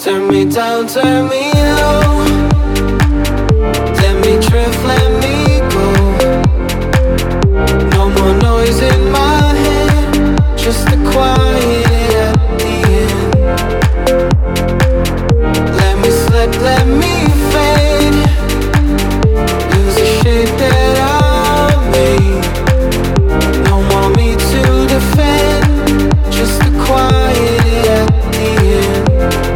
Turn me down, turn me low. Let me drift, let me go. No more noise in my head, just the quiet at the end. Let me slip, let me fade. Lose the shape that I made. No more me to defend, just the quiet at the end.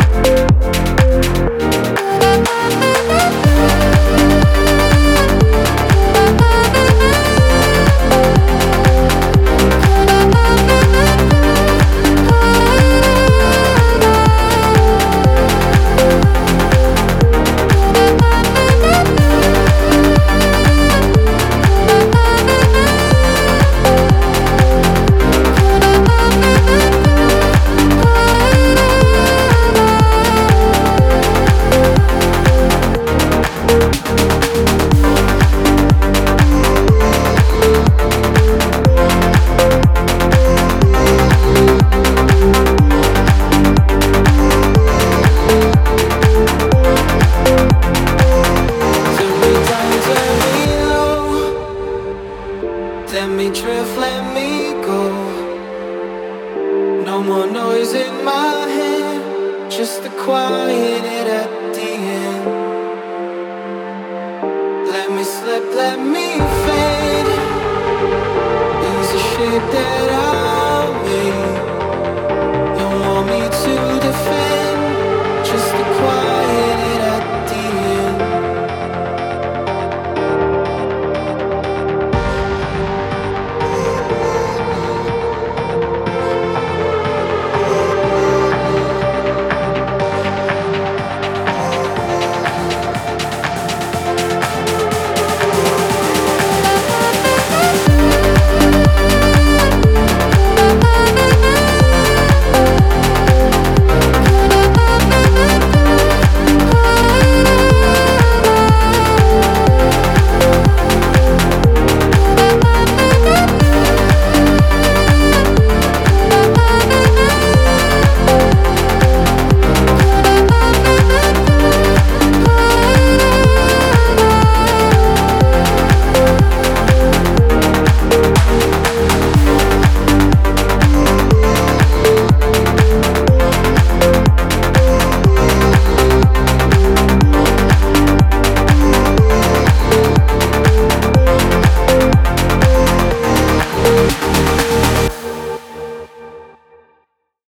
Let me drift, let me go. No more noise in my head, just the quiet at the end. Let me slip, let me fade. Lose the shape that I